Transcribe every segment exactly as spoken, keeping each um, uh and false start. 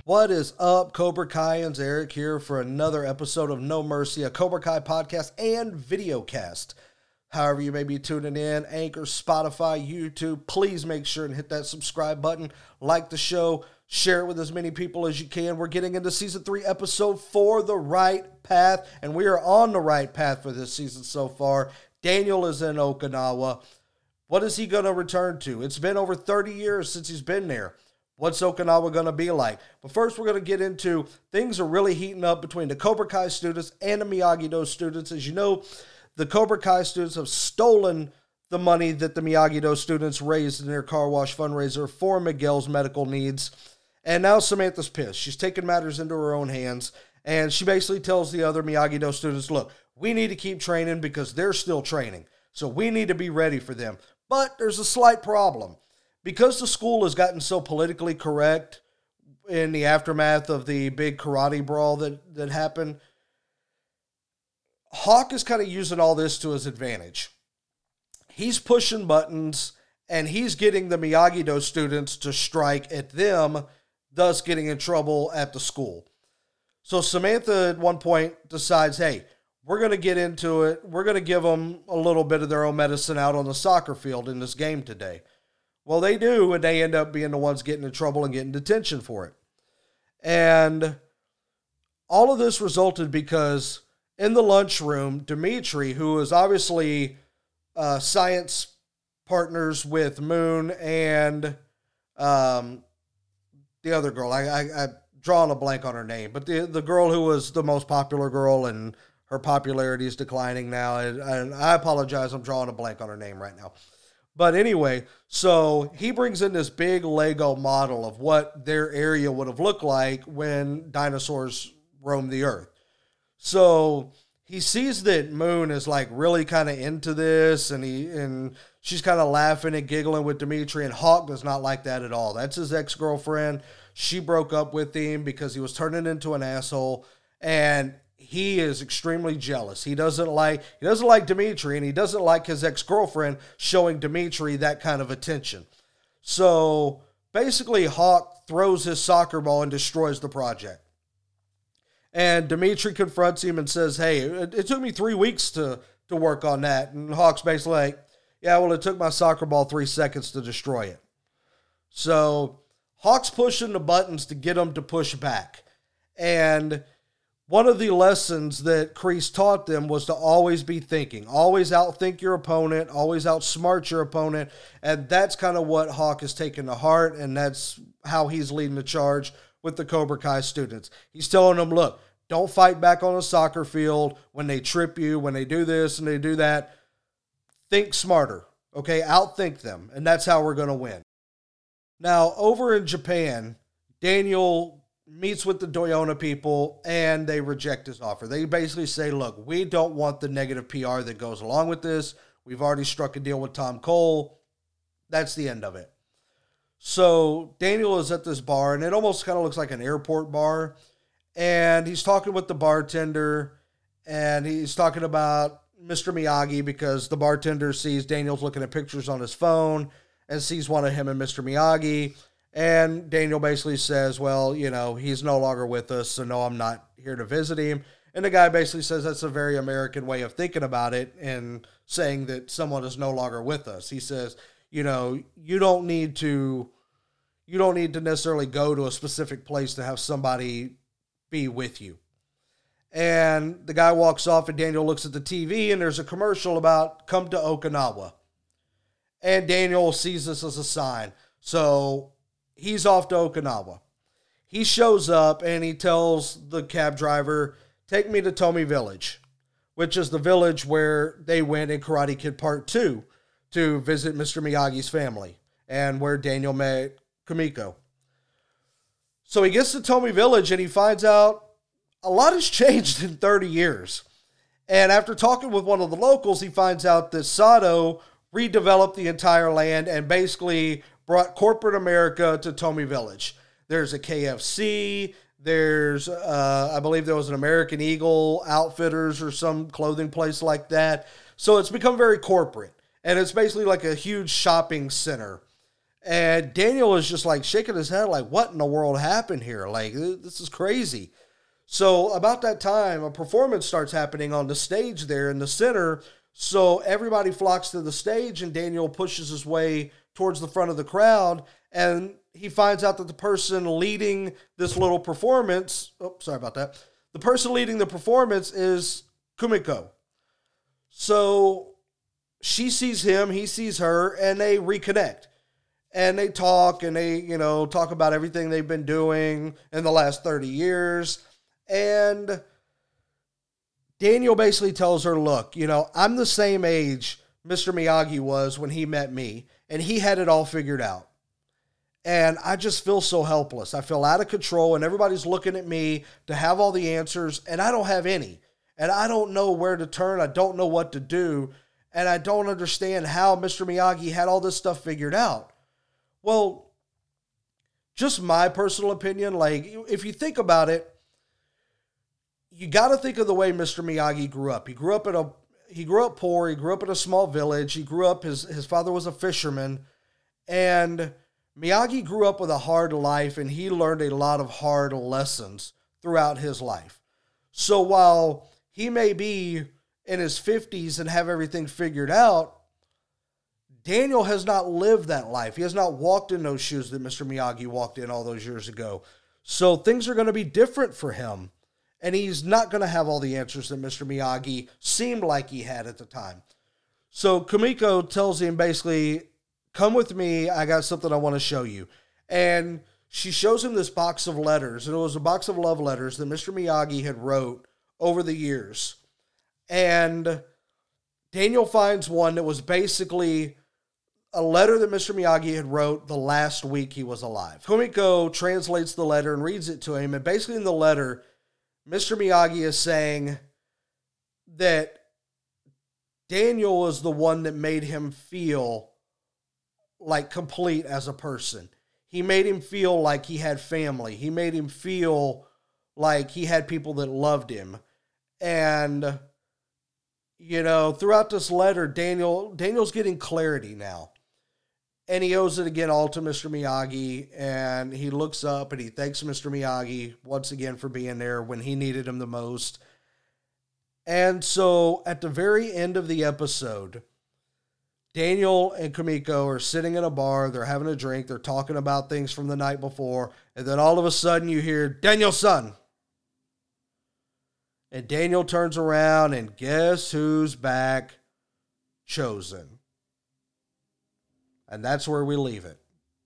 What is up, Cobra Kaians? Eric here for another episode of No Mercy, a Cobra Kai podcast and videocast. However you may be tuning in, Anchor, Spotify, YouTube, please make sure and hit that subscribe button, like the show, share it with as many people as you can. We're getting into season three, episode four, The Right Path, and we are on the right path for this season so far. Daniel is in Okinawa. What is he going to return to? It's been over thirty years since he's been there. What's Okinawa going to be like? But first, we're going to get into things are really heating up between the Cobra Kai students and the Miyagi-Do students. As you know, the Cobra Kai students have stolen the money that the Miyagi-Do students raised in their car wash fundraiser for Miguel's medical needs. And now Samantha's pissed. She's taking matters into her own hands. And she basically tells the other Miyagi-Do students, look, we need to keep training because they're still training. So we need to be ready for them. But there's a slight problem. Because the school has gotten so politically correct in the aftermath of the big karate brawl that, that happened, Hawk is kind of using all this to his advantage. He's pushing buttons, and he's getting the Miyagi-Do students to strike at them, thus getting in trouble at the school. So Samantha at one point decides, hey, we're going to get into it. We're going to give them a little bit of their own medicine out on the soccer field in this game today. Well, they do, and they end up being the ones getting in trouble and getting detention for it. And all of this resulted because in the lunchroom, Dimitri, who is obviously uh, science partners with Moon and um, the other girl, I, I, I'm drawing a blank on her name, but the, the girl who was the most popular girl and her popularity is declining now. And, and I apologize, I'm drawing a blank on her name right now. But anyway, so he brings in this big Lego model of what their area would have looked like when dinosaurs roamed the earth. So he sees that Moon is like really kind of into this, and he and she's kind of laughing and giggling with Dimitri, and Hawk does not like that at all. That's his ex-girlfriend. She broke up with him because he was turning into an asshole, and he is extremely jealous. He doesn't like he doesn't like Dimitri, and he doesn't like his ex-girlfriend showing Dimitri that kind of attention. So basically, Hawk throws his soccer ball and destroys the project. And Dimitri confronts him and says, hey, it, it took me three weeks to, to work on that. And Hawk's basically like, yeah, well, it took my soccer ball three seconds to destroy it. So Hawk's pushing the buttons to get him to push back. And one of the lessons that Kreese taught them was to always be thinking. Always outthink your opponent. Always outsmart your opponent. And that's kind of what Hawk has taken to heart, and that's how he's leading the charge with the Cobra Kai students. He's telling them, look, don't fight back on a soccer field when they trip you, when they do this and they do that. Think smarter, okay? Outthink them, and that's how we're going to win. Now, over in Japan, Daniel meets with the Doyona people, and they reject his offer. They basically say, look, we don't want the negative P R that goes along with this. We've already struck a deal with Tom Cole. That's the end of it. So Daniel is at this bar, and it almost kind of looks like an airport bar, and he's talking with the bartender, and he's talking about Mister Miyagi because the bartender sees Daniel's looking at pictures on his phone and sees one of him and Mister Miyagi. And Daniel basically says, well, you know, he's no longer with us, so no, I'm not here to visit him. And the guy basically says that's a very American way of thinking about it and saying that someone is no longer with us. He says, you know, you don't need to, you don't need to necessarily go to a specific place to have somebody be with you. And the guy walks off, and Daniel looks at the T V, and there's a commercial about come to Okinawa. And Daniel sees this as a sign. So he's off to Okinawa. He shows up and he tells the cab driver, take me to Tomi Village, which is the village where they went in Karate Kid Part two to visit Mister Miyagi's family and where Daniel met Kamiko. So he gets to Tomi Village and he finds out a lot has changed in thirty years. And after talking with one of the locals, he finds out that Sato redeveloped the entire land and basically brought corporate America to Tomi Village. There's a K F C, there's, uh, I believe there was an American Eagle Outfitters or some clothing place like that. So it's become very corporate. And it's basically like a huge shopping center And Daniel is just like shaking his head like, what in the world happened here? Like, this is crazy. So about that time, a performance starts happening on the stage there in the center. So everybody flocks to the stage, and Daniel pushes his way towards the front of the crowd, and he finds out that the person leading this little performance, oh, sorry about that. The person leading the performance is Kumiko. So she sees him, he sees her, and they reconnect. And they talk, and they, you know, talk about everything they've been doing in the last thirty years. And Daniel basically tells her, look, you know, I'm the same age Mister Miyagi was when he met me, and he had it all figured out. And I just feel so helpless. I feel out of control, and everybody's looking at me to have all the answers, and I don't have any. And I don't know where to turn. I don't know what to do. And I don't understand how Mister Miyagi had all this stuff figured out. Well, just my personal opinion, like, if you think about it, you got to think of the way Mister Miyagi grew up. He grew up in a he grew up poor. He grew up in a small village. He grew up his his father was a fisherman, and Miyagi grew up with a hard life, and he learned a lot of hard lessons throughout his life. So while he may be in his fifties and have everything figured out, Daniel has not lived that life. He has not walked in those shoes that Mister Miyagi walked in all those years ago. So things are going to be different for him. And he's not going to have all the answers that Mister Miyagi seemed like he had at the time. So Kumiko tells him basically, come with me. I got something I want to show you. And she shows him this box of letters. And it was a box of love letters that Mister Miyagi had wrote over the years. And Daniel finds one that was basically a letter that Mister Miyagi had wrote the last week he was alive. Kumiko translates the letter and reads it to him. And basically in the letter, Mister Miyagi is saying that Daniel was the one that made him feel like complete as a person. He made him feel like he had family. He made him feel like he had people that loved him. And, you know, throughout this letter, Daniel Daniel's getting clarity now. And he owes it again all to Mister Miyagi, and he looks up and he thanks Mister Miyagi once again for being there when he needed him the most. And so at the very end of the episode, Daniel and Kumiko are sitting in a bar, they're having a drink, they're talking about things from the night before, and then all of a sudden you hear, Daniel-san! And Daniel turns around, and guess who's back? Chozen. And that's where we leave it.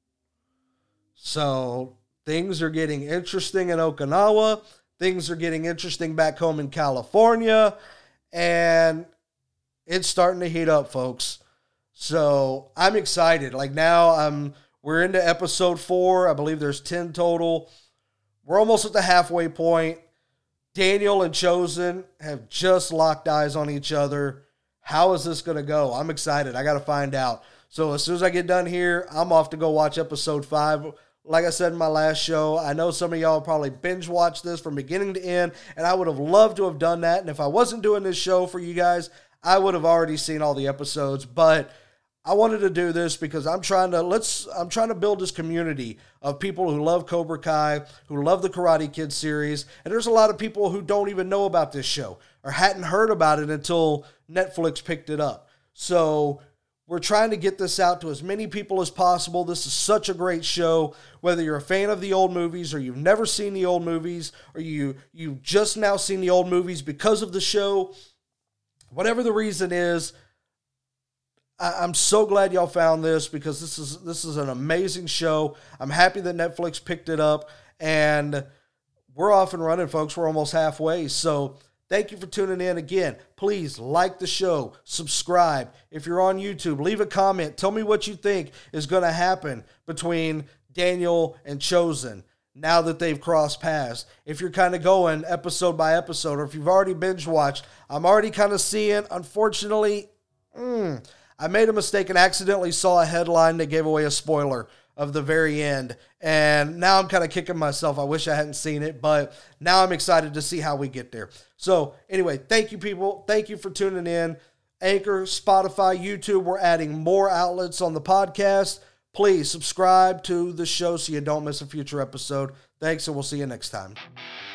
So things are getting interesting in Okinawa. Things are getting interesting back home in California. And it's starting to heat up, folks. So I'm excited. Like now I'm we're into episode four. I believe there's ten total. We're almost at the halfway point. Daniel and Chozen have just locked eyes on each other. How is this going to go? I'm excited. I got to find out. So as soon as I get done here, I'm off to go watch episode five. Like I said in my last show, I know some of y'all probably binge watched this from beginning to end, and I would have loved to have done that. And if I wasn't doing this show for you guys, I would have already seen all the episodes. But I wanted to do this because I'm trying to let's I'm trying to build this community of people who love Cobra Kai, who love the Karate Kid series, and there's a lot of people who don't even know about this show or hadn't heard about it until Netflix picked it up. So we're trying to get this out to as many people as possible. This is such a great show. Whether you're a fan of the old movies or you've never seen the old movies or you, you've just now seen the old movies because of the show, whatever the reason is, I, I'm so glad y'all found this because this is this is an amazing show. I'm happy that Netflix picked it up, and we're off and running, folks. We're almost halfway, so thank you for tuning in again. Please like the show, subscribe. If you're on YouTube, leave a comment. Tell me what you think is going to happen between Daniel and Chozen now that they've crossed paths. If you're kind of going episode by episode, or if you've already binge watched, I'm already kind of seeing, unfortunately, mm, I made a mistake and accidentally saw a headline that gave away a spoiler of the very end. And now I'm kind of kicking myself. I wish I hadn't seen it, but now I'm excited to see how we get there. So anyway, thank you, people. Thank you for tuning in. Anchor, Spotify, YouTube, we're adding more outlets on the podcast. Please subscribe to the show so you don't miss a future episode. Thanks, and we'll see you next time.